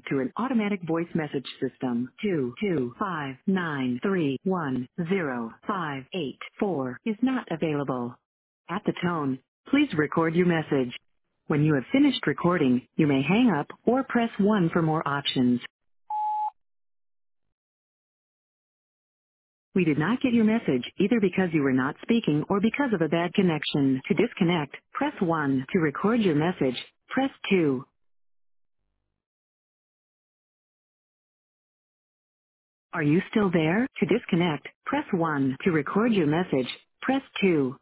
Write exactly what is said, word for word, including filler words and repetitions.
to an automatic voice message system. two two five nine three one zero five eight four is not available. At the tone, please record your message. When you have finished recording, you may hang up or press one for more options. We did not get your message either because you were not speaking or because of a bad connection. To disconnect, press one. To record your message, press two. Are you still there? To disconnect, press one. To record your message, press two.